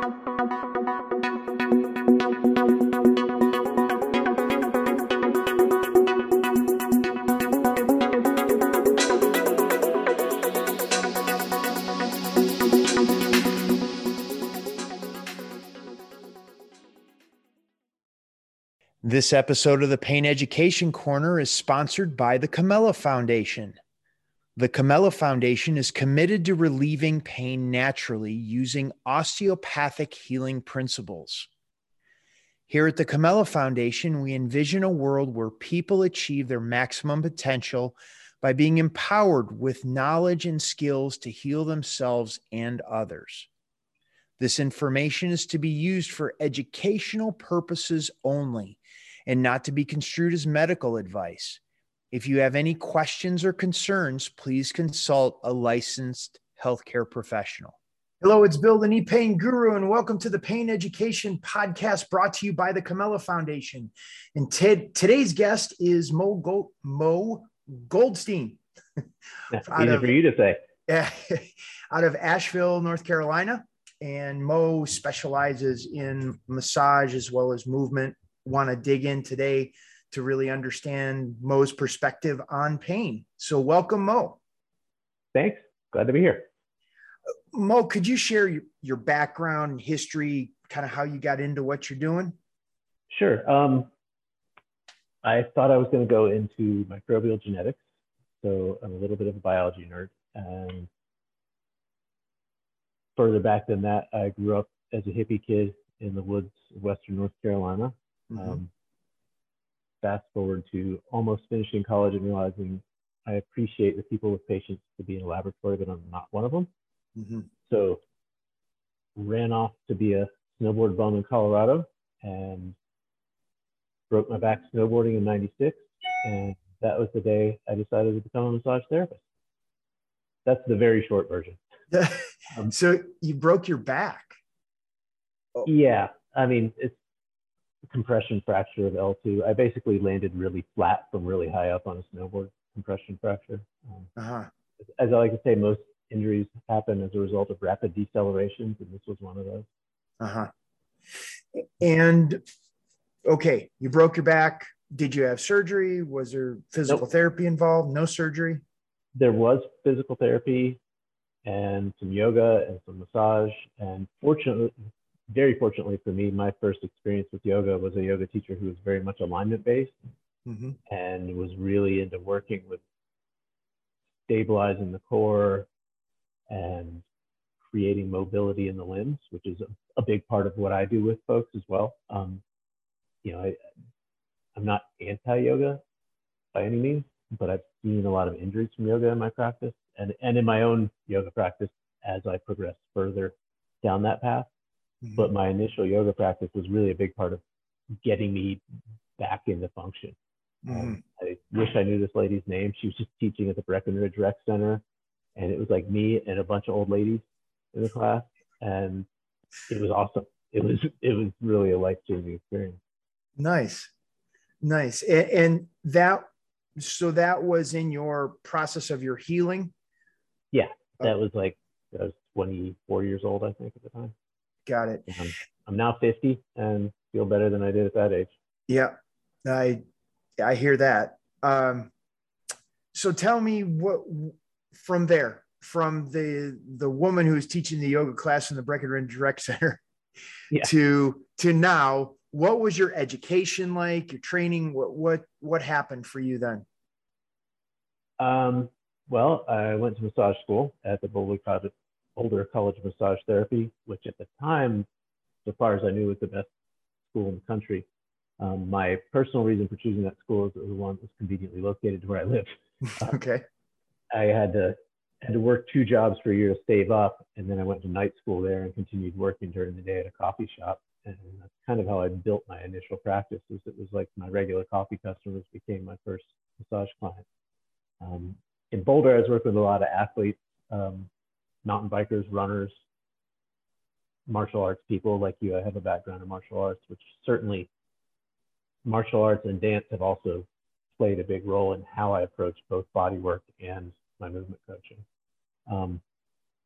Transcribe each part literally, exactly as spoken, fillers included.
This episode of the Pain Education Corner is sponsored by the Camella Foundation. The Camella Foundation is committed to relieving pain naturally using osteopathic healing principles. Here at the Camella Foundation, we envision a world where people achieve their maximum potential by being empowered with knowledge and skills to heal themselves and others. This information is to be used for educational purposes only and not to be construed as medical advice. If you have any questions or concerns, please consult a licensed healthcare professional. Hello, it's Bill, the Knee Pain Guru, and welcome to the Pain Education Podcast brought to you by the Camella Foundation. And t- today's guest is Mo, Gold- Mo Goldstein. That's easy of, for you to say. Uh, out of Asheville, North Carolina. And Mo specializes in massage as well as movement. Want to dig in today to really understand Mo's perspective on pain. So welcome, Mo. Thanks. Glad to be here. Mo, could you share your, your background, history, kind of how you got into what you're doing? Sure. Um, I thought I was going to go into microbial genetics. So I'm a little bit of a biology nerd. And further back than that, I grew up as a hippie kid in the woods of Western North Carolina. Mm-hmm. Um, fast forward to almost finishing college and realizing I appreciate the people with patience to be in a laboratory, but I'm not one of them. Mm-hmm. So ran off to be a snowboard bum in Colorado and broke my back snowboarding in ninety-six. And that was the day I decided to become a massage therapist. That's the very short version. um, so you broke your back? Oh. Yeah. I mean, it's a compression fracture of L two. I basically landed really flat from really high up on a snowboard, compression fracture. Um, uh-huh. As I like to say, most injuries happen as a result of rapid decelerations, and this was one of those. Uh-huh. And okay, you broke your back. Did you have surgery? Was there physical nope. therapy involved? No surgery? There was physical therapy and some yoga and some massage. And fortunately, very fortunately for me, my first experience with yoga was a yoga teacher who was very much alignment based mm-hmm. and was really into working with stabilizing the core and creating mobility in the limbs, which is a, a big part of what I do with folks as well. Um, you know, I, I'm not anti-yoga by any means, but I've seen a lot of injuries from yoga in my practice and, and in my own yoga practice as I progressed further down that path. Mm-hmm. But my initial yoga practice was really a big part of getting me back into function. Mm-hmm. Um, I wish I knew this lady's name. She was just teaching at the Breckenridge Rec Center. And it was like me and a bunch of old ladies in the class. And it was awesome. It was, it was really a life-changing experience. Nice. Nice. And, and that, so that was in your process of your healing? Yeah, that was like, I was twenty-four years old, I think, at the time. Got it. I'm, I'm now fifty and feel better than I did at that age. Yeah, I, I hear that. Um, so tell me what, from there, from the, the woman who's teaching the yoga class in the Breckenridge Rec Center yeah. to, to now, what was your education like, your training? What, what, what happened for you then? Um, well, I went to massage school at the Boulder College, Boulder College of Massage Therapy, which at the time, so far as I knew, was the best school in the country. Um, my personal reason for choosing that school is the one that was conveniently located to where I live. Okay. I had to had to work two jobs for a year to save up, and then I went to night school there and continued working during the day at a coffee shop. And that's kind of how I built my initial practice. Is it was like my regular coffee customers became my first massage client. Um, in Boulder, I was working with a lot of athletes, um, mountain bikers, runners, martial arts people like you. I have a background in martial arts, which certainly martial arts and dance have also played a big role in how I approach both body work and my movement coaching. Um,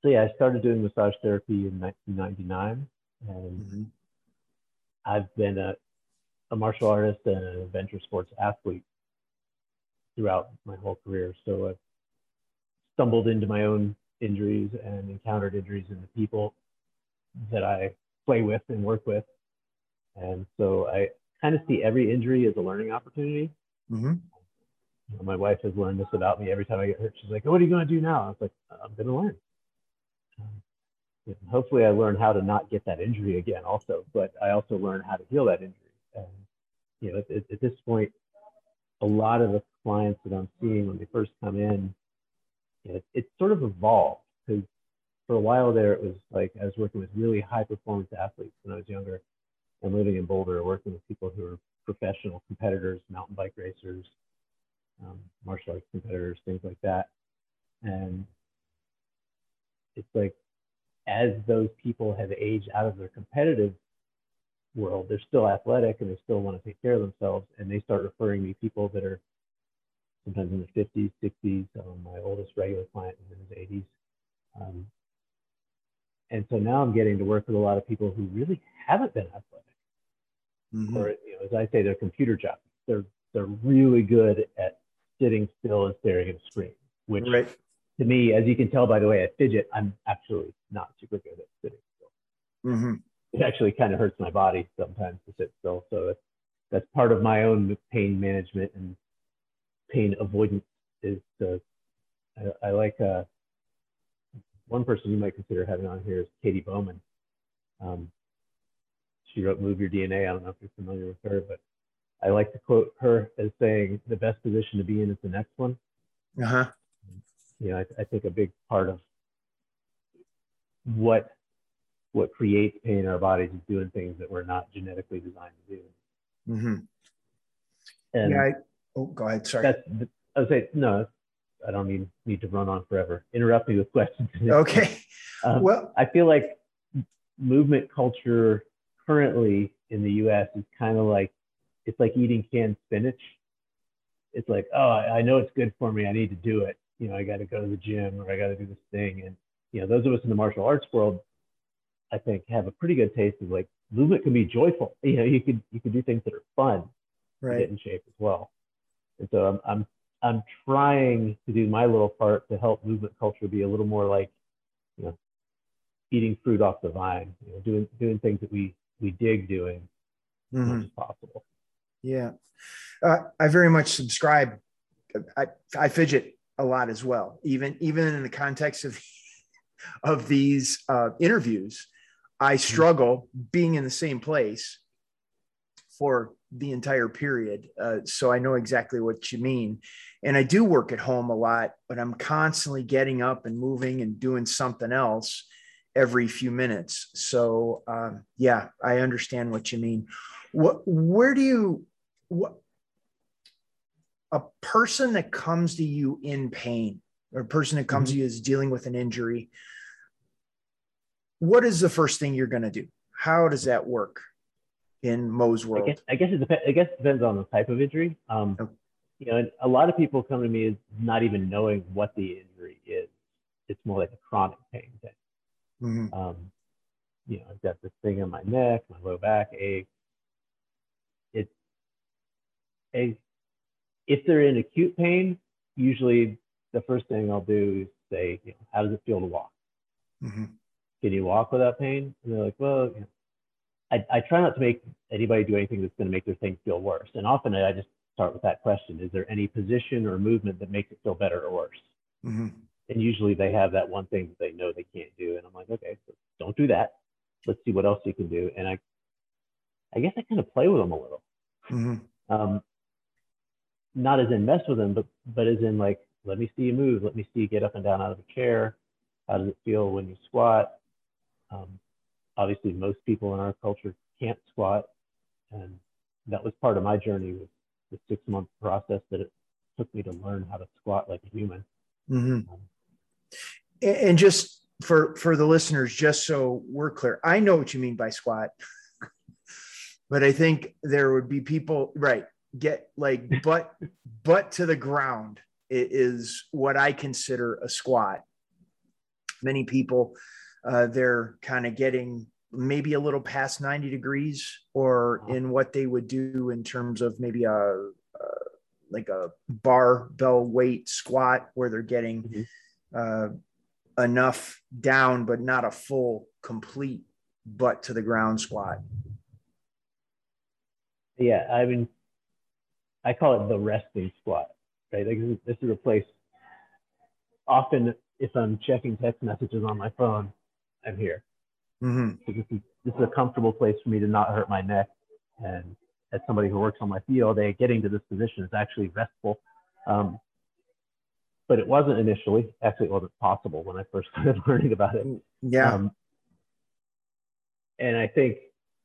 so yeah, I started doing massage therapy in nineteen ninety-nine, and mm-hmm. I've been a, a martial artist and an adventure sports athlete throughout my whole career. So I've stumbled into my own injuries and encountered injuries in the people that I play with and work with. And so I kind of see every injury as a learning opportunity. Mm-hmm. You know, my wife has learned this about me. Every time I get hurt, she's like, "Oh, what are you going to do now?" I was like, "I'm going to learn." Um, you know, hopefully I learn how to not get that injury again also, but I also learn how to heal that injury. And, you know, at, at this point, a lot of the clients that I'm seeing when they first come in, you know, it, it's sort of evolved, because for a while there, it was like I was working with really high performance athletes when I was younger, and living in Boulder, working with people who are professional competitors, mountain bike racers, um, martial arts competitors, things like that. And it's like, as those people have aged out of their competitive world, they're still athletic and they still want to take care of themselves. And they start referring me people that are sometimes in their fifties, sixties. Um, my oldest regular client is in his eighties. Um, and so now I'm getting to work with a lot of people who really haven't been athletic. Mm-hmm. Or, you know, as I say, they're computer jockeys. They're they're really good at sitting still and staring at a screen, which right. to me, as you can tell by the way I fidget, I'm actually not super good at sitting still. Mm-hmm. It actually kind of hurts my body sometimes to sit still. So that's, that's part of my own pain management and pain avoidance. Is to, I, I like uh, one person you might consider having on here is Katie Bowman. Um, she wrote Move Your D N A. I don't know if you're familiar with her, but I like to quote her as saying, "The best position to be in is the next one." Uh-huh. You know, I, I think a big part of what what creates pain in our bodies is doing things that we're not genetically designed to do. Mm-hmm. And yeah, I, oh, go ahead. Sorry. That's, I would say, no, I don't need, need to run on forever. Interrupt me with questions. Okay. um, well, I feel like movement culture currently in the U S is kind of like, it's like eating canned spinach. It's like, oh, I know it's good for me. I need to do it. You know, I got to go to the gym, or I got to do this thing. And, you know, those of us in the martial arts world, I think, have a pretty good taste of like, movement can be joyful. You know, you could, you could do things that are fun right. to get in shape as well. And so I'm, I'm, I'm trying to do my little part to help movement culture be a little more like, you know, eating fruit off the vine, you know, doing, doing things that we, we dig doing mm-hmm. as much as possible. Yeah. Uh, I very much subscribe. I, I fidget a lot as well, even, even in the context of, of these uh, interviews. I struggle being in the same place for the entire period. Uh, so I know exactly what you mean. And I do work at home a lot, but I'm constantly getting up and moving and doing something else every few minutes. So um, yeah, I understand what you mean. What, where do you, what, a person that comes to you in pain, or a person that comes mm-hmm. to you is dealing with an injury, what is the first thing you're going to do? How does that work in Mo's world? I guess, I guess it depends. I guess it depends on the type of injury. Um, okay. You know, a lot of people come to me is not even knowing what the injury is. It's more like a chronic pain thing. Mm-hmm. Um, you know, I've got this thing in my neck, my low back ache. It's a, if they're in acute pain, usually the first thing I'll do is say, you know, how does it feel to walk? Mm-hmm. Can you walk without pain? And they're like, well, you know, I, I try not to make anybody do anything that's going to make their thing feel worse. And often I just start with that question. Is there any position or movement that makes it feel better or worse? Mm-hmm. And usually they have that one thing that they know they can't do. And I'm like, okay, so don't do that. Let's see what else you can do. And I, I guess I kind of play with them a little. Mm-hmm. Um, not as in mess with them, but, but as in like, let me see you move. Let me see you get up and down out of a chair. How does it feel when you squat? Um, obviously, most people in our culture can't squat. And that was part of my journey with the six month process that it took me to learn how to squat like a human. Mm-hmm. Um, and just for, for the listeners, just so we're clear, I know what you mean by squat, but I think there would be people, right, get like butt, butt to the ground is what I consider a squat. many people, uh, they're kind of getting maybe a little past ninety degrees, or in what they would do in terms of maybe a, a like a barbell weight squat, where they're getting Mm-hmm. uh, enough down, but not a full, complete butt to the ground squat. Yeah, I mean, I call it the resting squat, right? Like this is a place. Often, if I'm checking text messages on my phone, I'm here. Mm-hmm. So this is this is a comfortable place for me to not hurt my neck. And as somebody who works on my field, they getting to this position is actually restful. Um, but it wasn't initially. Actually, it wasn't possible when I first started learning about it. Yeah. Um, and I think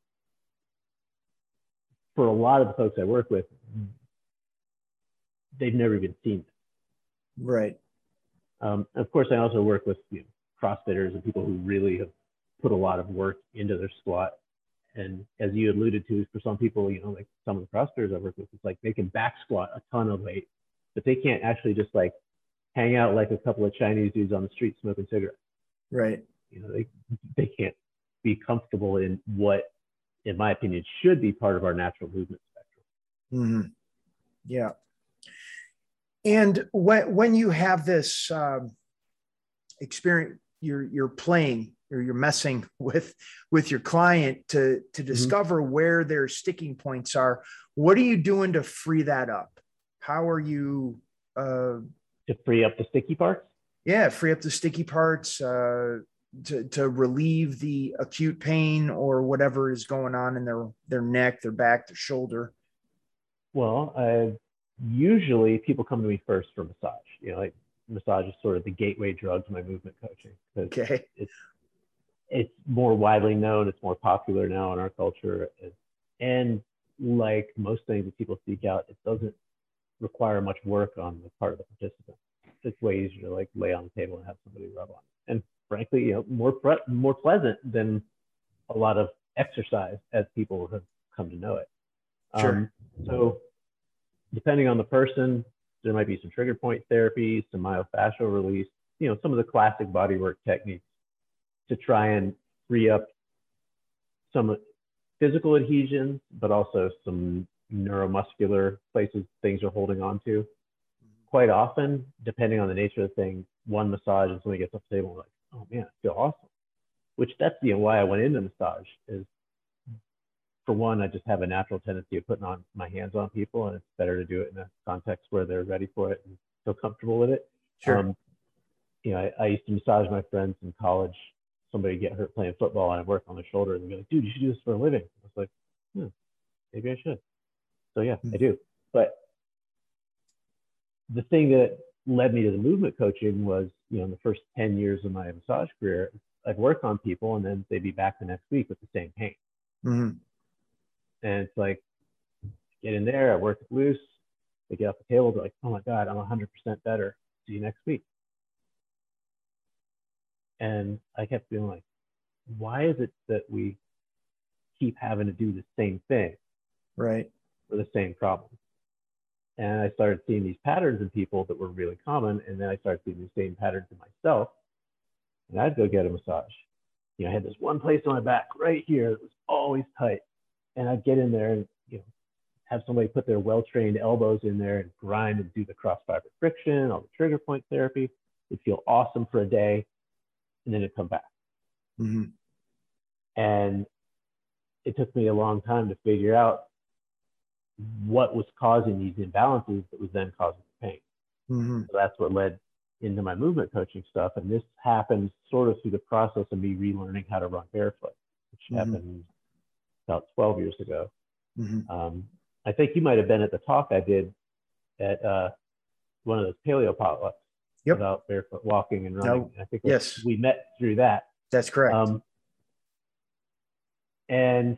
for a lot of the folks I work with, they've never even seen it. Right. Um, of course, I also work with you know, CrossFitters and people who really have put a lot of work into their squat. And as you alluded to, for some people, you know, like some of the CrossFitters I work with, it's like they can back squat a ton of weight, but they can't actually just like hang out like a couple of Chinese dudes on the street smoking cigarettes. Right. You know, they they can't be comfortable in what, in my opinion, should be part of our natural movement spectrum. Mm-hmm. Yeah. And when when you have this um, experience, you're you're playing or you're messing with with your client to to discover mm-hmm. where their sticking points are. What are you doing to free that up? How are you uh, to free up the sticky parts? Yeah, free up the sticky parts uh, to to relieve the acute pain or whatever is going on in their their neck, their back, their shoulder. Well, uh, usually people come to me first for massage. You know, like massage is sort of the gateway drug to my movement coaching. Okay. It's it's more widely known. It's more popular now in our culture, and like most things that people seek out, it doesn't require much work on the part of the participant. It's way easier to like lay on the table and have somebody rub on it. And frankly, you know, more pre- more pleasant than a lot of exercise as people have come to know it. Sure. Um, so depending on the person, there might be some trigger point therapy, some myofascial release, you know, some of the classic bodywork techniques to try and free up some physical adhesions, but also some neuromuscular places things are holding on to. Quite often, depending on the nature of the thing, one massage and somebody gets off the table and like, oh man, I feel awesome. Which that's you know why I went into massage is, for one, I just have a natural tendency of putting on my hands on people, and it's better to do it in a context where they're ready for it and feel comfortable with it. Sure. Um, you know, I, I used to massage my friends in college. Somebody get hurt playing football, and I work on their shoulder, and they'd be like, "Dude, you should do this for a living." I was like, hmm, maybe I should. So yeah, mm-hmm. I do. But the thing that led me to the movement coaching was, you know, in the first ten years of my massage career, I'd work on people, and then they'd be back the next week with the same pain. Mm-hmm. And it's like, get in there, I work it loose, they get off the table, they're like, oh my God, I'm one hundred percent better. See you next week. And I kept feeling like, why is it that we keep having to do the same thing? Right. For the same problem? And I started seeing these patterns in people that were really common. And then I started seeing the same patterns in myself. And I'd go get a massage. You know, I had this one place on my back right here that was always tight. And I'd get in there and, you know, have somebody put their well-trained elbows in there and grind and do the cross-fiber friction, all the trigger point therapy. It'd feel awesome for a day, and then it'd come back. Mm-hmm. And it took me a long time to figure out what was causing these imbalances that was then causing the pain. Mm-hmm. So that's what led into my movement coaching stuff. And this happened sort of through the process of me relearning how to run barefoot, which mm-hmm. happened about twelve years ago. Mm-hmm. Um, I think you might have been at the talk I did at uh, one of those paleo potlucks yep. about barefoot walking and running. No. I think yes. we met through that. That's correct. Um, and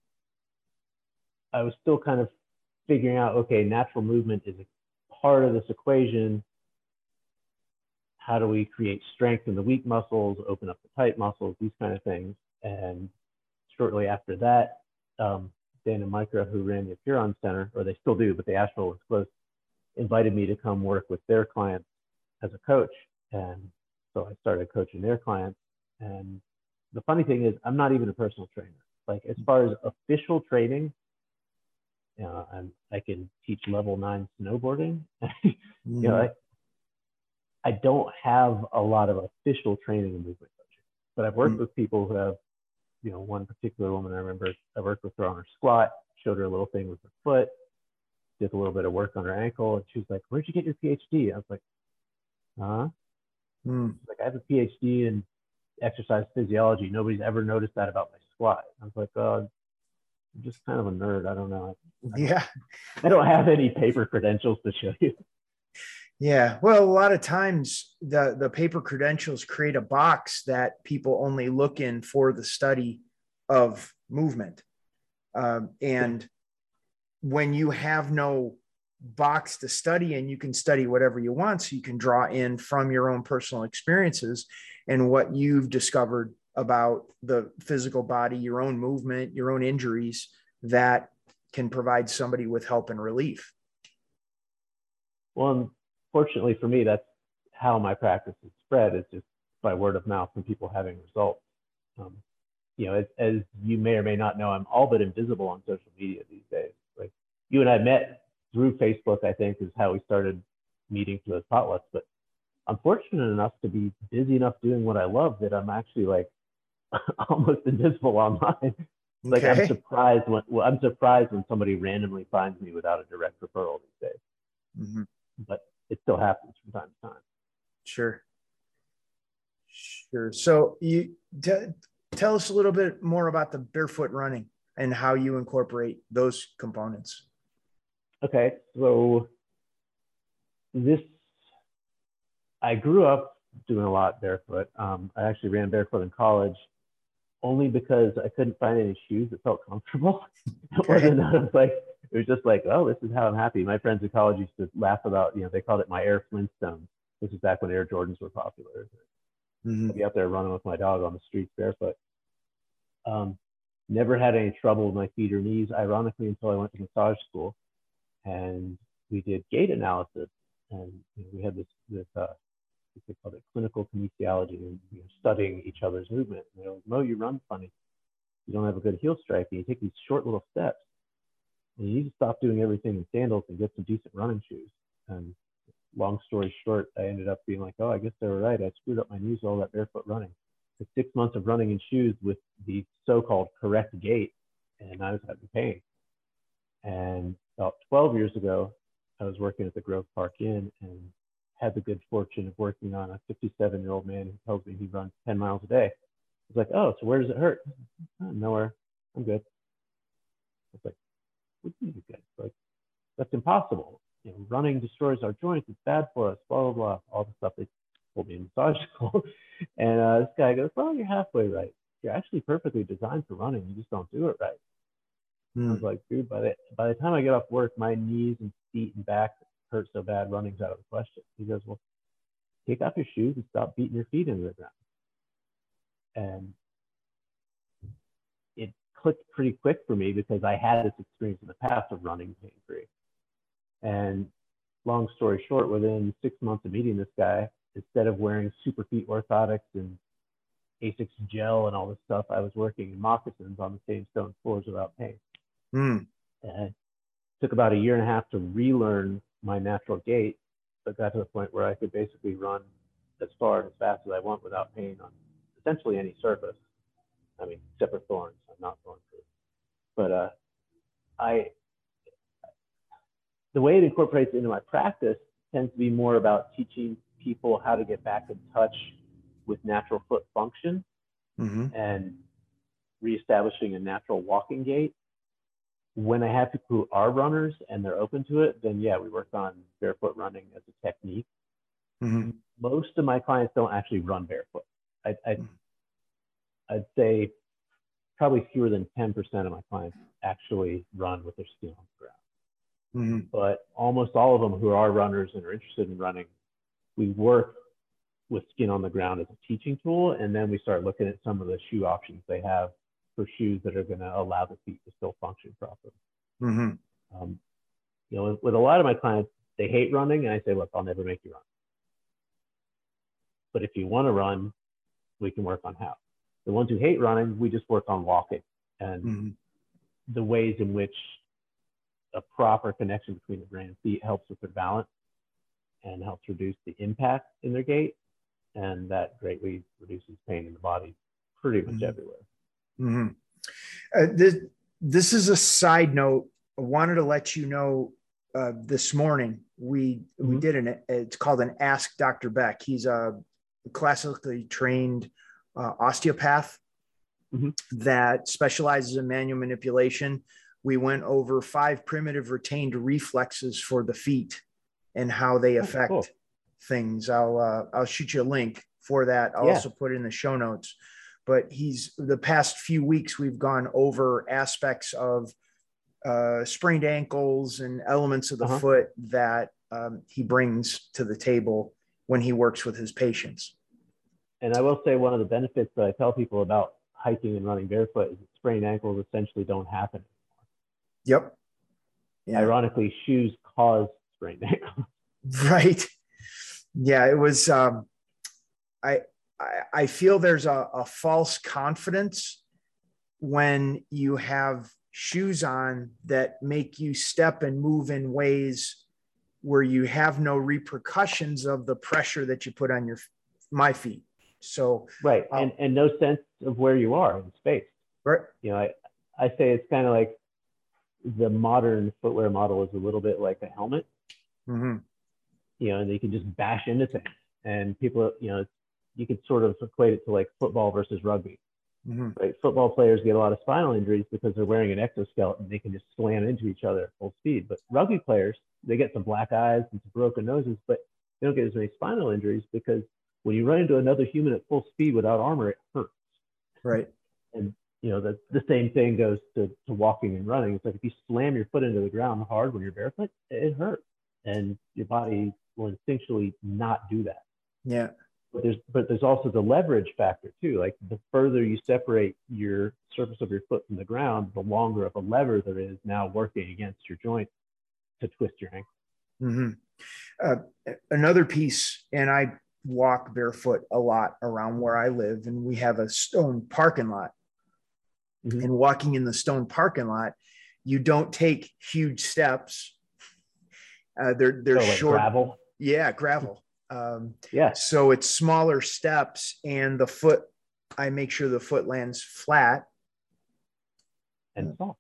I was still kind of figuring out, okay, natural movement is a part of this equation. How do we create strength in the weak muscles, open up the tight muscles, these kind of things? And shortly after that, um, Dan and Micah, who ran the Apiron Center, or they still do, but the Asheville was closed, invited me to come work with their clients as a coach. And so I started coaching their clients. And the funny thing is, I'm not even a personal trainer. Like as far as official training, you know, I'm, I can teach level nine snowboarding. you know, Mm-hmm. I, I don't have a lot of official training in movement coaching, but I've worked Mm-hmm. with people who have, you know, one particular woman I remember, I worked with her on her squat, showed her a little thing with her foot, did a little bit of work on her ankle, and she was like, "Where'd you get your PhD?" I was like, "Huh?" Mm-hmm. She's like, "I have a PhD in exercise physiology. Nobody's ever noticed that about my squat." I was like, "Uh, I'm just kind of a nerd. I don't know. I don't, Yeah. I don't have any paper credentials to show you." Yeah. Well, a lot of times the, the paper credentials create a box that people only look in for the study of movement. Um, and when you have no box to study and you can study whatever you want, so you can draw in from your own personal experiences and what you've discovered about the physical body, your own movement, your own injuries, that can provide somebody with help and relief. Well, fortunately for me, that's how my practice is spread. It's just by word of mouth and people having results. Um, you know, as, as you may or may not know, I'm all but invisible on social media these days. Like you and I met through Facebook, I think, is how we started meeting for those potlucks. But I'm fortunate enough to be busy enough doing what I love that I'm actually like almost invisible online. Like I'm Okay. surprised when well, I'm surprised when somebody randomly finds me without a direct referral these days. Mm-hmm. But it still happens from time to time. Sure. Sure. So you t- tell us a little bit more about the barefoot running and how you incorporate those components. Okay, so this I grew up doing a lot barefoot. Um, I actually ran barefoot in college, only because I couldn't find any shoes that felt comfortable. It Okay. wasn't, I was like, it was just like, oh, this is how I'm happy. My friends in college used to laugh about, you know, they called it my Air Flintstones. This is back when Air Jordans were popular. Mm-hmm. I'd be out there running with my dog on the streets barefoot. Um, never had any trouble with my feet or knees, ironically, until I went to massage school. And we did gait analysis. And you know, we had this, this uh, they called it clinical kinesiology, and you know, studying each other's movement. And they're like, Mo, you run funny. You don't have a good heel strike, and you take these short little steps. And you need to stop doing everything in sandals and get some decent running shoes. And long story short, I ended up being like, oh, I guess they were right. I screwed up my knees with all that barefoot running. It's six months of running in shoes with the so-called correct gait, and I was having pain. And about twelve years ago, I was working at the Grove Park Inn and had the good fortune of working on a fifty-seven-year-old man who tells me he runs ten miles a day. I was like, oh, so where does it hurt? Oh, nowhere. I'm good. I was like, what do you mean good? Like, that's impossible. You know, running destroys our joints. It's bad for us. Blah blah blah. All the stuff they told me in massage school. And uh, this guy goes, well, you're halfway right. You're actually perfectly designed for running. You just don't do it right. I was Mm. like, dude, by the by the time I get off work, my knees and feet and back hurt so bad, running's out of the question. He goes, well, take off your shoes and stop beating your feet into the ground. And it clicked pretty quick for me because I had this experience in the past of running pain free. And long story short, within six months of meeting this guy, instead of wearing super feet orthotics and Asics gel and all this stuff, I was working in moccasins on the same stone floors without pain. Mm. And it took about a year and a half to relearn my natural gait, but got to the point where I could basically run as far and as fast as I want without pain on essentially any surface. I mean, except for thorns. I'm not thorn proof. But uh, I, the way it incorporates into my practice tends to be more about teaching people how to get back in touch with natural foot function Mm-hmm. and reestablishing a natural walking gait. When I have people who are runners and they're open to it, then yeah, we work on barefoot running as a technique. Mm-hmm. Most of my clients don't actually run barefoot. I, I, I'd say probably fewer than ten percent of my clients actually run with their skin on the ground. Mm-hmm. But almost all of them who are runners and are interested in running, we work with skin on the ground as a teaching tool, and then we start looking at some of the shoe options they have for shoes that are going to allow the feet to still function properly. Mm-hmm. Um, you know, with, with a lot of my clients, they hate running, and I say, look, I'll never make you run. but if you want to run, we can work on how. The ones who hate running, we just work on walking and mm-hmm. the ways in which a proper connection between the brain and feet helps with their balance and helps reduce the impact in their gait. And that greatly reduces pain in the body pretty much mm-hmm. everywhere. Mm-hmm. Uh, this, this is a side note. I wanted to let you know uh, this morning, we, mm-hmm. we did an, it's called an Ask Doctor Beck. He's a classically trained uh, osteopath mm-hmm. that specializes in manual manipulation. We went over five primitive retained reflexes for the feet and how they affect oh, cool. things. I'll uh, I'll shoot you a link for that. I'll yeah. also put it in the show notes. But he's the past few weeks we've gone over aspects of uh, sprained ankles and elements of the uh-huh. foot that um, he brings to the table when he works with his patients. And I will say one of the benefits that I tell people about hiking and running barefoot is that sprained ankles essentially don't happen anymore. Yep. Yeah. Ironically, shoes cause sprained ankles. Right. Yeah, it was, um, I, I, I feel there's a, a false confidence when you have shoes on that make you step and move in ways where you have no repercussions of the pressure that you put on your, my feet. So, right. Um, and, and no sense of where you are in space. Right. You know, I, I say it's kind of like the modern footwear model is a little bit like a helmet, mm-hmm. you know, and you can just bash into things and people, you know, you could sort of equate it to like football versus rugby, mm-hmm. right? Football players get a lot of spinal injuries because they're wearing an exoskeleton. They can just slam into each other at full speed. But rugby players, they get some black eyes and some broken noses, but they don't get as many spinal injuries because when you run into another human at full speed without armor, it hurts. Right. And, you know, the, the same thing goes to, to walking and running. It's like if you slam your foot into the ground hard when you're barefoot, it hurts. And your body will instinctually not do that. Yeah. But there's, but there's also the leverage factor too. Like the further you separate your surface of your foot from the ground, the longer of a lever there is now working against your joint to twist your ankle. Mm-hmm. Uh, another piece, and I walk barefoot a lot around where I live, and we have a stone parking lot. Mm-hmm. And walking in the stone parking lot, you don't take huge steps. Uh, they're they're oh, like short. Gravel. Yeah, gravel. Um, yeah. So it's smaller steps, and the foot. I make sure the foot lands flat. And soft.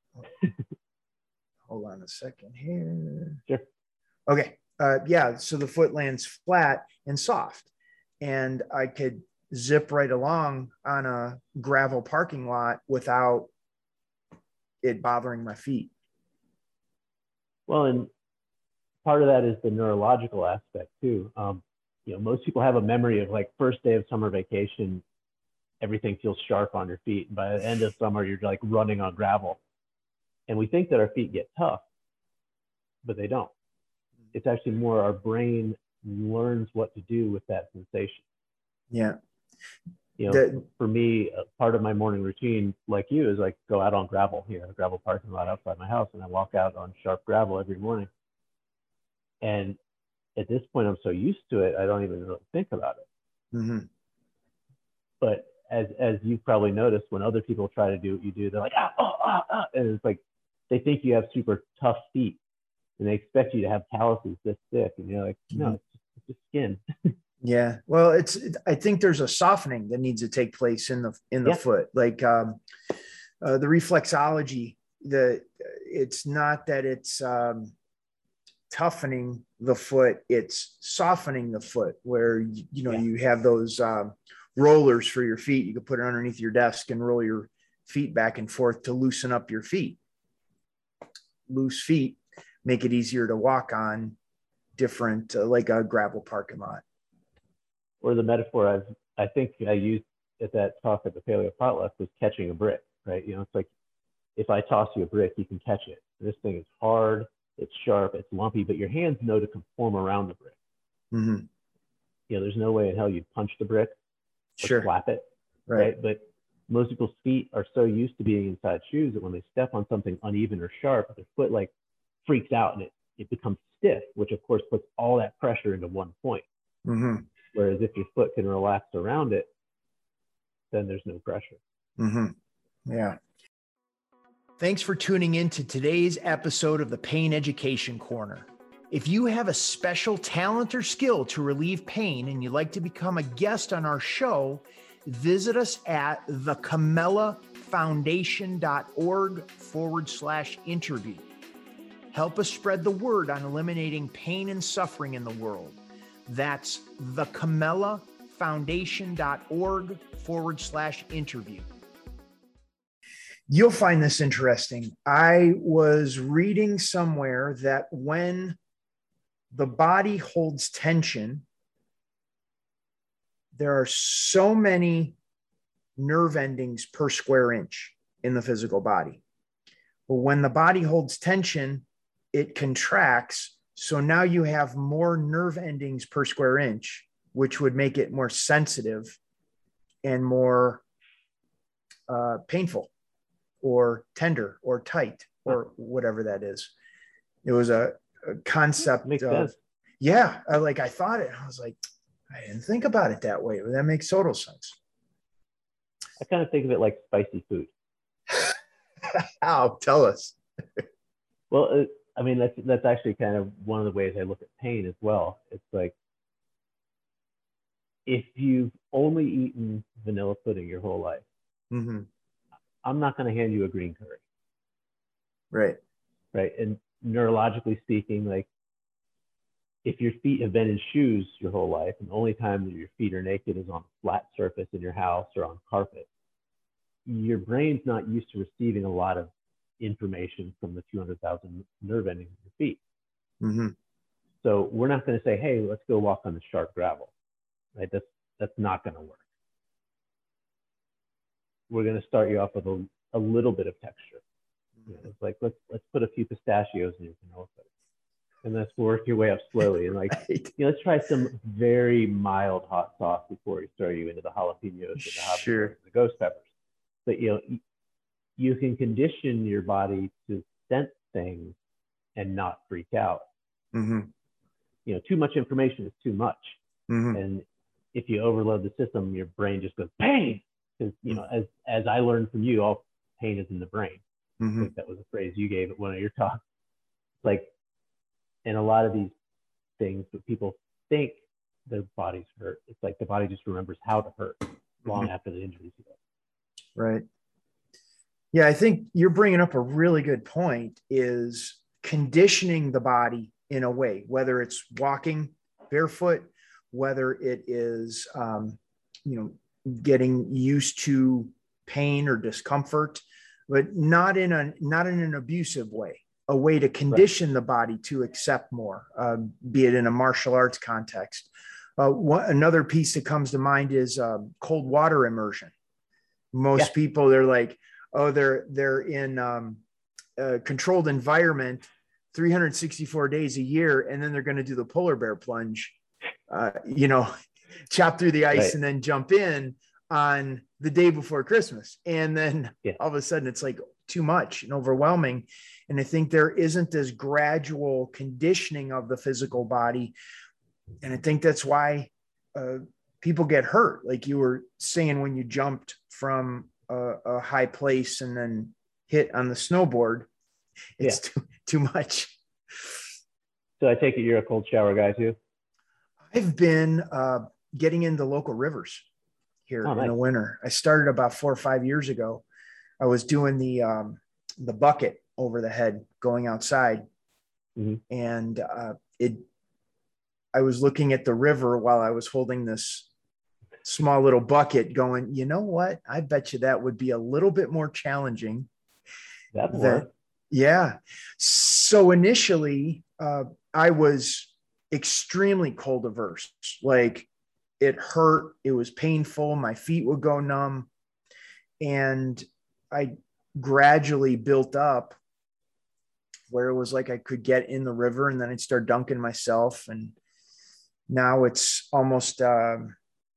Hold on a second here. Sure. Okay. Uh, yeah. So the foot lands flat and soft, and I could zip right along on a gravel parking lot without it bothering my feet. Well, and part of that is the neurological aspect too. Um, you know, most people have a memory of like first day of summer vacation, everything feels sharp on your feet. And by the end of summer, you're like running on gravel. And we think that our feet get tough, but they don't. It's actually more our brain learns what to do with that sensation. Yeah. You know, the, for me, part of my morning routine, like you, is like go out on gravel here, a gravel parking lot outside my house, and I walk out on sharp gravel every morning. And at this point, I'm so used to it, I don't even really think about it. Mm-hmm. But as as you've probably noticed, when other people try to do what you do, they're like, ah, oh, ah, ah, and it's like they think you have super tough feet, and they expect you to have calluses this thick, and you're like, no, it's just, it's just skin. Yeah, well, it's. I think there's a softening that needs to take place in the in the yeah. foot, like um, uh, the reflexology. The it's not that it's um, toughening the foot; it's softening the foot. Where you, you know yeah. you have those um, rollers for your feet. You can put it underneath your desk and roll your feet back and forth to loosen up your feet. Loose feet make it easier to walk on different, uh, like a gravel parking lot. Or the metaphor I've, I think I used at that talk at the Paleo Potluck was catching a brick, right? You know, it's like if I toss you a brick, you can catch it. This thing is hard, it's sharp, it's lumpy, but your hands know to conform around the brick. Mm-hmm. You know, there's no way in hell you'd punch the brick or sure. slap it, right. right? But most people's feet are so used to being inside shoes that when they step on something uneven or sharp, their foot like freaks out and it, it becomes stiff, which of course puts all that pressure into one point. Mm-hmm. Whereas if your foot can relax around it, then there's no pressure. Mm-hmm. Yeah. Thanks for tuning in to today's episode of the Pain Education Corner. If you have a special talent or skill to relieve pain and you'd like to become a guest on our show, visit us at thecamellafoundation.org forward slash interview. Help us spread the word on eliminating pain and suffering in the world. That's thecamellafoundation.org forward slash interview. You'll find this interesting. I was reading somewhere that when the body holds tension, there are so many nerve endings per square inch in the physical body. But when the body holds tension, it contracts. So now you have more nerve endings per square inch, which would make it more sensitive and more uh, painful or tender or tight or whatever that is. It was a, a concept. Makes of, sense. Yeah. I, like I thought it, I was like, I didn't think about it that way, but that makes total sense. I kind of think of it like spicy food. How? Tell us. Well, it, I mean, that's, that's actually kind of one of the ways I look at pain as well. It's like, if you've only eaten vanilla pudding your whole life, mm-hmm. I'm not going to hand you a green curry. Right. Right. And neurologically speaking, like, if your feet have been in shoes your whole life and the only time that your feet are naked is on a flat surface in your house or on carpet, your brain's not used to receiving a lot of information from the two hundred thousand nerve endings of your feet. Mm-hmm. So we're not going to say, hey, let's go walk on the sharp gravel. Right? That's, that's not going to work. We're going to start you off with a, a little bit of texture. You know, it's like, let's, let's put a few pistachios in your vanilla pudding. And let's work your way up slowly. And like, Right. you know, let's try some very mild hot sauce before we throw you into the jalapenos and the habaneros Sure. and the ghost peppers. But, you know, you can condition your body to sense things and not freak out. Mm-hmm. You know, too much information is too much. Mm-hmm. And if you overload the system, your brain just goes, pain. Because, you know, as, as I learned from you, all pain is in the brain. Mm-hmm. I think that was a phrase you gave at one of your talks. Like, and a lot of these things that people think their body's hurt, it's like the body just remembers how to hurt long mm-hmm. after the injury's healed. Right. Yeah, I think you're bringing up a really good point, is conditioning the body in a way, whether it's walking barefoot, whether it is, um, you know, getting used to pain or discomfort, but not in a not in an abusive way. A way to condition right. the body to accept more, uh, be it in a martial arts context. Uh, one, another piece that comes to mind is um, cold water immersion. Most yeah. people, they're like, oh, they're they're in um, a controlled environment three hundred sixty-four days a year, and then they're going to do the polar bear plunge, uh, you know, chop through the ice right. and then jump in on the day before Christmas. And then yeah. all of a sudden it's like too much and overwhelming. And I think there isn't this gradual conditioning of the physical body. And I think that's why uh, people get hurt. Like you were saying, when you jumped from a, a high place and then hit on the snowboard, it's yeah. too, too much. So I take it you're a cold shower guy too? I've been uh, getting into local rivers here oh, in nice. the winter. I started about four or five years ago. I was doing the, um, the bucket over the head going outside. Mm-hmm. And uh, it, I was looking at the river while I was holding this small little bucket going, you know what? I bet you that would be a little bit more challenging. That than, yeah. So initially uh, I was extremely cold averse. Like it hurt. It was painful. My feet would go numb. And I gradually built up where it was like I could get in the river and then I'd start dunking myself. And now it's almost, um,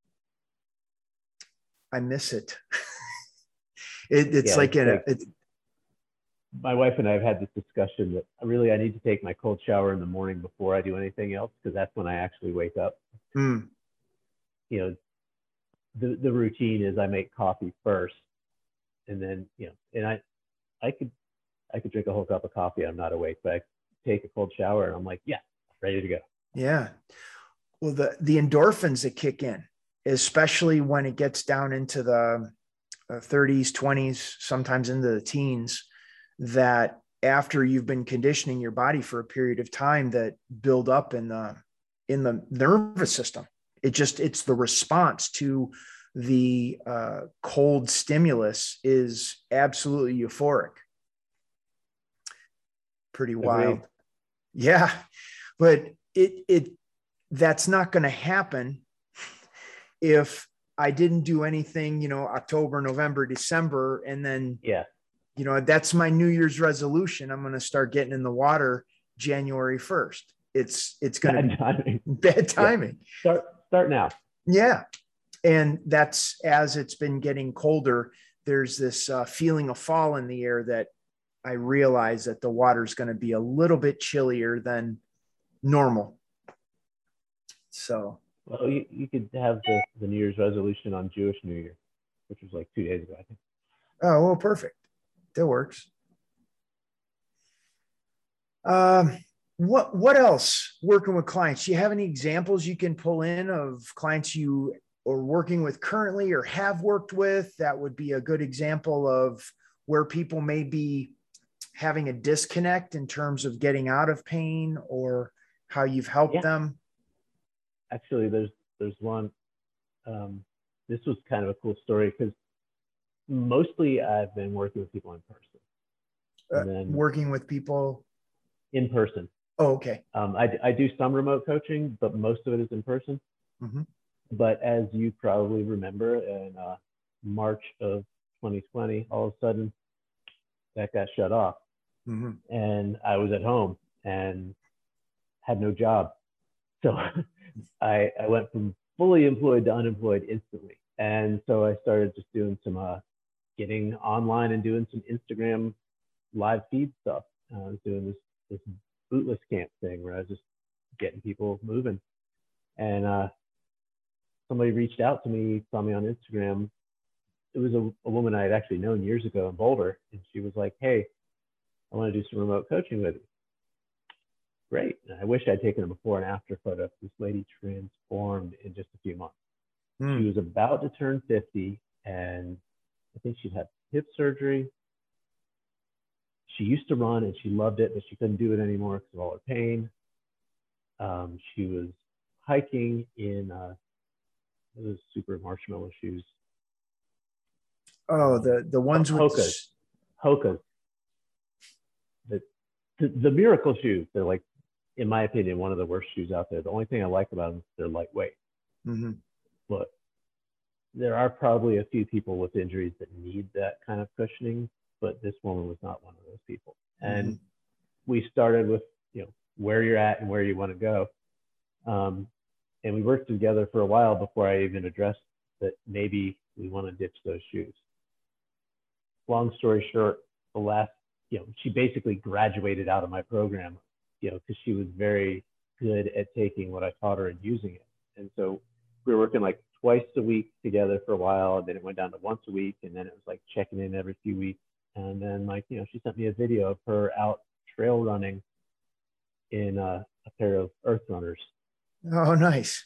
I miss it. it it's yeah, like, it's a, like it's, my wife and I have had this discussion that really I need to take my cold shower in the morning before I do anything else, because that's when I actually wake up. Mm. you know, the, the routine is I make coffee first, and then, you know, and I, I could, I could drink a whole cup of coffee. I'm not awake, but I take a cold shower and I'm like, yeah, ready to go. Yeah. Well, the, the endorphins that kick in, especially when it gets down into the uh, thirties, twenties, sometimes into the teens, that after you've been conditioning your body for a period of time, that build up in the, in the nervous system. It just, it's the response to the uh, cold stimulus is absolutely euphoric. Pretty wild. Agreed. Yeah. But it, it, that's not going to happen if I didn't do anything, you know, October, November, December, and then, yeah, you know, that's my New Year's resolution. I'm going to start getting in the water January first. It's, it's going to be timing. bad timing. Yeah. Start, start now. Yeah. And that's, as it's been getting colder, there's this uh, feeling of fall in the air that I realize that the water is going to be a little bit chillier than normal. So, well, you, you could have the, the New Year's resolution on Jewish New Year, which was like two days ago, I think. oh, well, perfect. That works. Um, what, what else working with clients? Do you have any examples you can pull in of clients you are working with currently or have worked with? That would be a good example of where people may be having a disconnect in terms of getting out of pain, or how you've helped yeah. them. Actually, there's, there's one, um, this was kind of a cool story because mostly I've been working with people in person. Uh, and then working with people in person. Oh, okay. Um, I, I do some remote coaching, but most of it is in person. Mm-hmm. But as you probably remember, in uh, March of twenty twenty, all of a sudden that got shut off. Mm-hmm. And I was at home and had no job. So I, I went from fully employed to unemployed instantly. And so I started just doing some, uh, getting online and doing some Instagram live feed stuff. Uh, I was doing this, this bootless camp thing where I was just getting people moving. And uh, somebody reached out to me, saw me on Instagram. It was a, a woman I had actually known years ago in Boulder. And she was like, hey, I want to do some remote coaching with you. Great. And I wish I'd taken a before and after photo. This lady transformed in just a few months. Mm. She was about to turn fifty, and I think she'd had hip surgery. She used to run and she loved it, but she couldn't do it anymore because of all her pain. Um, she was hiking in uh, those super marshmallow shoes. Oh, the, the ones with Hoka's. Hoka's. The, the, the miracle shoes. They're like, in my opinion, one of the worst shoes out there. The only thing I like about them is they're lightweight. Mm-hmm. But there are probably a few people with injuries that need that kind of cushioning, but this woman was not one of those people. And mm-hmm. we started with, you know, where you're at and where you want to go. Um, and we worked together for a while before I even addressed that maybe we want to ditch those shoes. Long story short, the last, you know, she basically graduated out of my program, you know, because she was very good at taking what I taught her and using it. And so we were working like twice a week together for a while, and then it went down to once a week, and then it was like checking in every few weeks. And then, like, you know, she sent me a video of her out trail running in uh, a pair of Earth Runners. Oh, nice.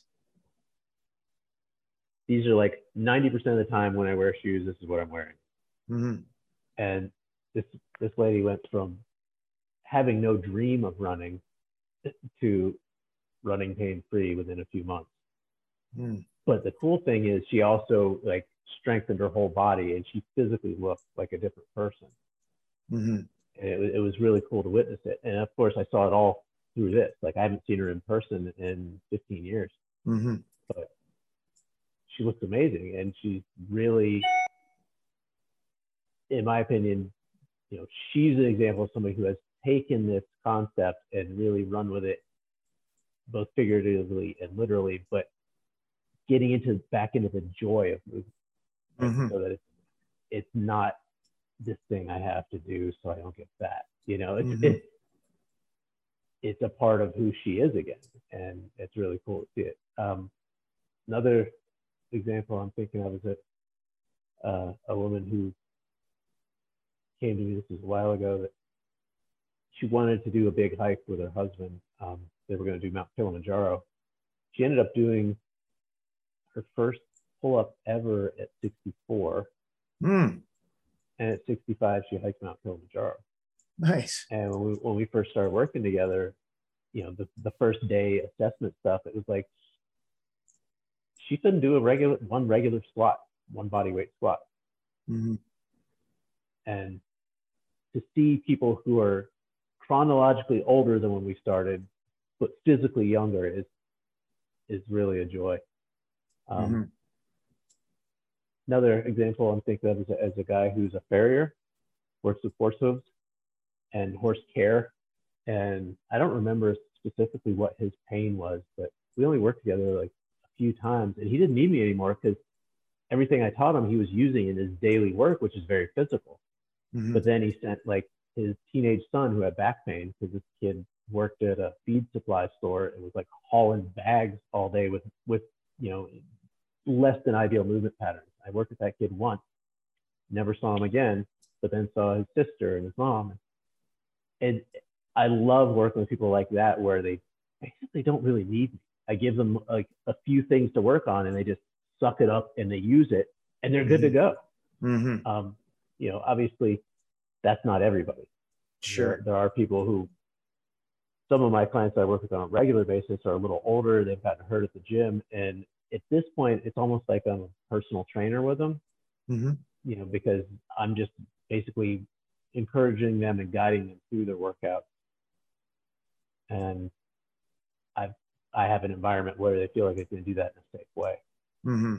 These are like ninety percent of the time when I wear shoes, this is what I'm wearing. Mm-hmm. And this this lady went from having no dream of running to running pain-free within a few months. Mm. But the cool thing is she also like strengthened her whole body, and she physically looked like a different person. Mm-hmm. And it, it was really cool to witness it. And of course, I saw it all through this. Like, I haven't seen her in person in fifteen years. Mm-hmm. But she looks amazing, and she's really, in my opinion, you know, she's an example of somebody who has taken this concept and really run with it, both figuratively and literally, but getting into back into the joy of movement, right? Mm-hmm. So that it's, it's not this thing I have to do so I don't get fat. You know, it's, mm-hmm. it's, it's a part of who she is again. And it's really cool to see it. Um, another example I'm thinking of is that uh, a woman who came to me, this was a while ago, that she wanted to do a big hike with her husband. Um, they were going to do Mount Kilimanjaro. She ended up doing her first pull-up ever at sixty-four. Mm. And at sixty-five, she hiked Mount Kilimanjaro. Nice. And when we, when we first started working together, you know, the, the first day assessment stuff, it was like, she couldn't do a regular, one regular squat, one body weight squat. Mm-hmm. And to see people who are chronologically older than when we started, but physically younger is, is really a joy. Um, mm-hmm. Another example I'm thinking of is a, as a guy who's a farrier, works with horse hooves and horse care. And I don't remember specifically what his pain was, but we only worked together like a few times, and he didn't need me anymore because everything I taught him, he was using in his daily work, which is very physical. Mm-hmm. But then he sent like his teenage son who had back pain because this kid worked at a feed supply store and was like hauling bags all day with, with, you know, less than ideal movement patterns. I worked with that kid once, never saw him again, but then saw his sister and his mom. And I love working with people like that, where they basically don't really need me. I give them like a few things to work on and they just suck it up and they use it and they're mm-hmm. good to go. Mm-hmm. Um, you know, obviously that's not everybody. Sure. There, there are people who, some of my clients I work with on a regular basis are a little older. They've gotten hurt at the gym. And at this point, it's almost like I'm a personal trainer with them, mm-hmm. you know, because I'm just basically encouraging them and guiding them through their workouts. And I've, I have an environment where they feel like they can do that in a safe way. Mm-hmm.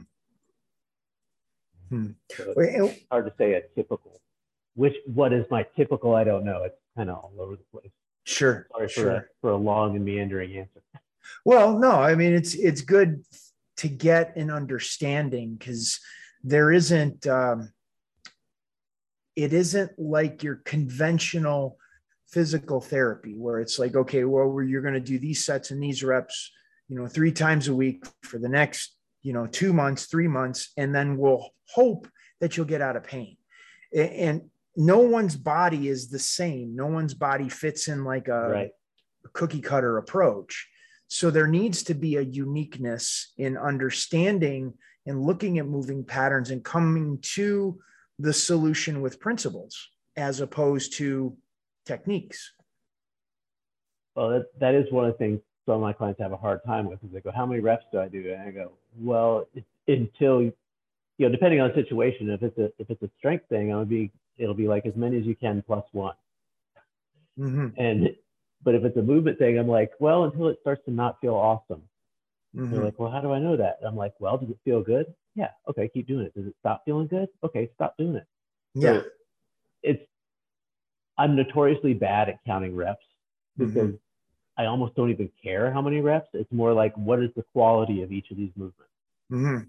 Hmm. So it's hard to say a typical, which, what is my typical? I don't know. It's kind of all over the place. Sure. Sorry for, sure. A, for a long and meandering answer. Well, no, I mean, it's, it's good to get an understanding, because there isn't, um, it isn't like your conventional physical therapy where it's like, okay, well, you're going to do these sets and these reps, you know, three times a week for the next, you know, two months, three months, and then we'll hope that you'll get out of pain. And no one's body is the same. No one's body fits in like a, right. a cookie cutter approach. So there needs to be a uniqueness in understanding and looking at moving patterns and coming to the solution with principles as opposed to techniques. Well, that, that is one of the things some of my clients have a hard time with, is they go, how many reps do I do? And I go, well, it's, until, you know, depending on the situation, if it's a, if it's a strength thing, it'll be, it'll be like as many as you can plus one. Mm-hmm. And, but if it's a movement thing, I'm like, well, until it starts to not feel awesome. Mm-hmm. They're like, well, how do I know that? I'm like, well, does it feel good? Yeah. Okay. Keep doing it. Does it stop feeling good? Okay. Stop doing it. Yeah. So it's, I'm notoriously bad at counting reps because mm-hmm. I almost don't even care how many reps. It's more like, what is the quality of each of these movements? Mm-hmm.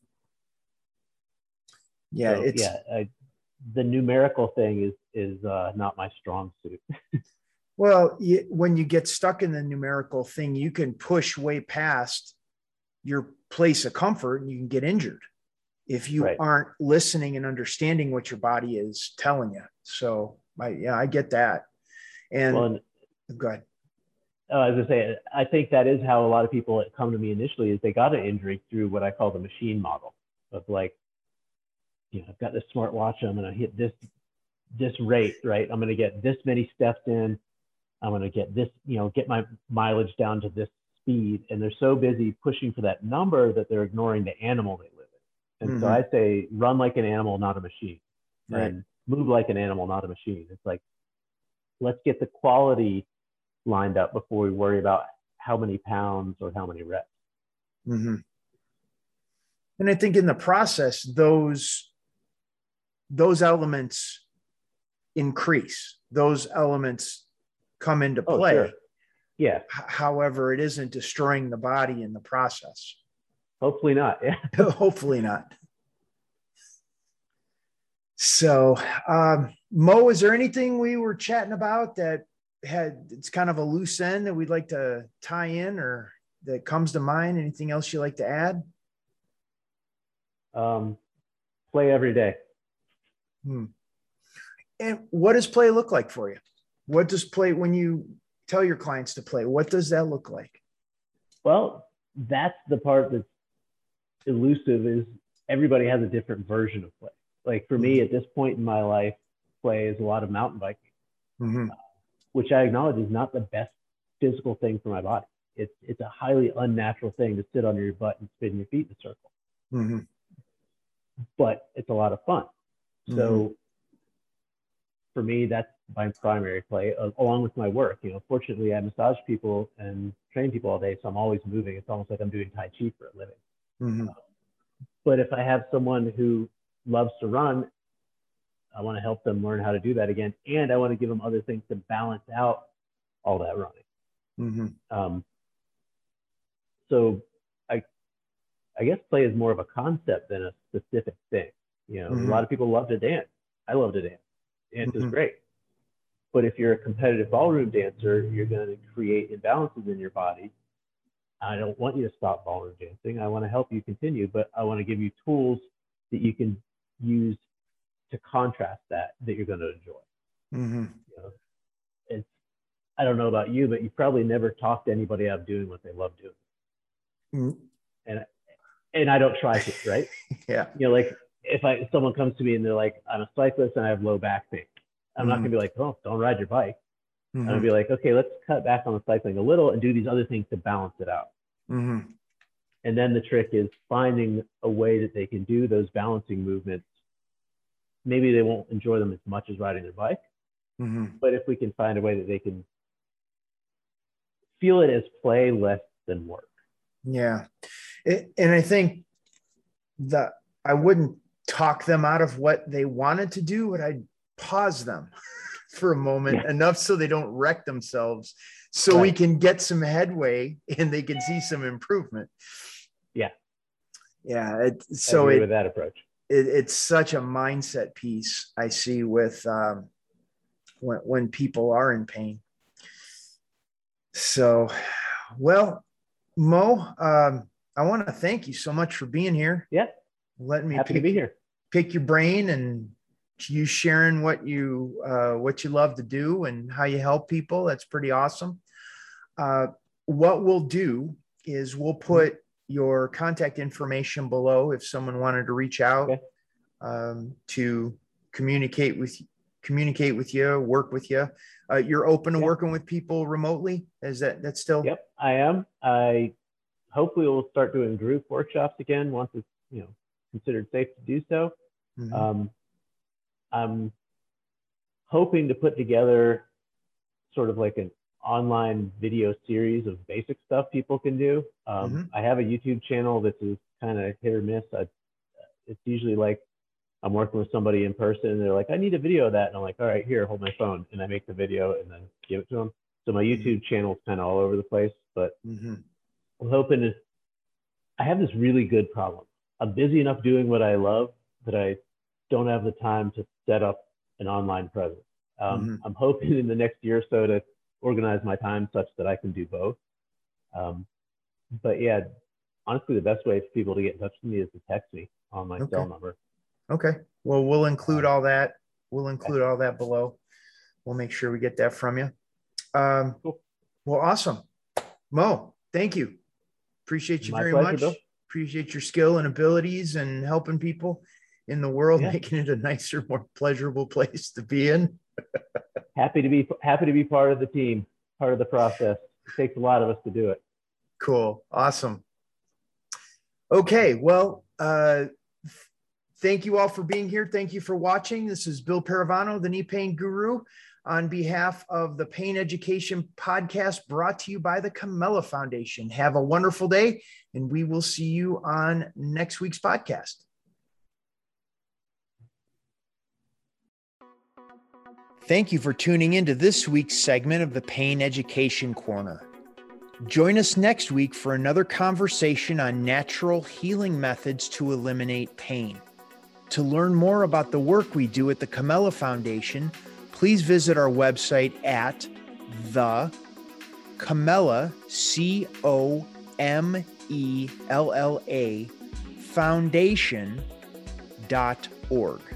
Yeah. So, it's yeah. I, the numerical thing is, is uh, not my strong suit. Well, you, when you get stuck in the numerical thing, you can push way past your place of comfort and you can get injured if you right. aren't listening and understanding what your body is telling you. So I, yeah, I get that. And, well, and go ahead. Oh, I was gonna say, I think that is how a lot of people come to me initially, is they got an injury through what I call the machine model of like, you know, I've got this smartwatch, I'm going to hit this, this rate, right? I'm going to get this many steps in. I'm going to get this, you know, get my mileage down to this speed. And they're so busy pushing for that number that they're ignoring the animal they live in. And mm-hmm. so I say, run like an animal, not a machine. Right. And move like an animal, not a machine. It's like, let's get the quality lined up before we worry about how many pounds or how many reps. Mm-hmm. And I think in the process, those, those elements increase, those elements come into play. Oh, sure. Yeah. However, it isn't destroying the body in the process. Hopefully not. Yeah. Hopefully not. So, um, Mo, is there anything we were chatting about that had, it's kind of a loose end that we'd like to tie in or that comes to mind? Anything else you'd like to add? Um, play every day. Hmm. And what does play look like for you? What does play, when you tell your clients to play, what does that look like? Well, that's the part that's elusive, is everybody has a different version of play. Like for me, at this point in my life, play is a lot of mountain biking, mm-hmm. uh, which I acknowledge is not the best physical thing for my body. It's it's a highly unnatural thing to sit on your butt and spin your feet in a circle. Mm-hmm. But it's a lot of fun. Mm-hmm. So for me, that's my primary play, uh, along with my work. You know, fortunately, I massage people and train people all day, so I'm always moving. It's almost like I'm doing Tai Chi for a living. Mm-hmm. Um, but if I have someone who loves to run, I want to help them learn how to do that again, and I want to give them other things to balance out all that running. Mm-hmm. Um, so I, I guess play is more of a concept than a specific thing. You know, mm-hmm. a lot of people love to dance. I love to dance. Dance mm-hmm. is great. But if you're a competitive ballroom dancer, you're going to create imbalances in your body. I don't want you to stop ballroom dancing. I want to help you continue, but I want to give you tools that you can use to contrast that, that you're going to enjoy. Mm-hmm. You know, it's, I don't know about you, but you probably never talked to anybody out of doing what they love doing. Mm-hmm. And, and I don't try to, right? Yeah. You know, like if I, if someone comes to me and they're like, I'm a cyclist and I have low back pain. I'm mm-hmm. not going to be like, oh, don't ride your bike. Mm-hmm. I'm going to be like, okay, let's cut back on the cycling a little and do these other things to balance it out. Mm-hmm. And then the trick is finding a way that they can do those balancing movements. Maybe they won't enjoy them as much as riding their bike, mm-hmm. but if we can find a way that they can feel it as play less than work. Yeah. It, and I think that I wouldn't talk them out of what they wanted to do, but I'd pause them for a moment yeah. enough so they don't wreck themselves, so right. we can get some headway and they can see some improvement. Yeah. Yeah. It, so I agree it, with that approach. It, it's such a mindset piece I see with um, when, when people are in pain. So, well, Mo, um, I want to thank you so much for being here. Yeah. Let me Happy pick, to be here. Pick your brain and you sharing what you, uh, what you love to do and how you help people. That's pretty awesome. Uh, what we'll do is we'll put mm-hmm. your contact information below if someone wanted to reach out okay. um, to communicate with communicate with you, work with you. Uh, you're open to yep. working with people remotely. Is that that's still? Yep, I am. I hopefully will start doing group workshops again once it's you know considered safe to do so. Mm-hmm. Um, I'm hoping to put together sort of like an online video series of basic stuff people can do. Um, mm-hmm. I have a YouTube channel that is kind of hit or miss. I, it's usually like I'm working with somebody in person and they're like, I need a video of that. And I'm like, all right, here, hold my phone. And I make the video and then give it to them. So my YouTube mm-hmm. channel is kind of all over the place, but mm-hmm. I'm hoping to, I have this really good problem. I'm busy enough doing what I love that I don't have the time to set up an online presence. Um, mm-hmm. I'm hoping in the next year or so to organize my time such that I can do both. Um, but yeah, honestly, the best way for people to get in touch with me is to text me on my okay. cell number. Okay. Well, we'll include all that. We'll include all that below. We'll make sure we get that from you. Um, cool. Well, awesome. Mo, thank you. Appreciate you my very pleasure, much. Bill. Appreciate your skill and abilities and helping people in the world, yeah. making it a nicer, more pleasurable place to be in. Happy to be happy to be part of the team, part of the process. It takes a lot of us to do it. Cool. Awesome. Okay. Well, uh, thank you all for being here. Thank you for watching. This is Bill Paravano, the Knee Pain Guru, on behalf of the Pain Education Podcast, brought to you by the Camella Foundation. Have a wonderful day, and we will see you on next week's podcast. Thank you for tuning into this week's segment of the Pain Education Corner. Join us next week for another conversation on natural healing methods to eliminate pain. To learn more about the work we do at the Camella Foundation, please visit our website at the Camella, C O M E L L A, foundation dot org.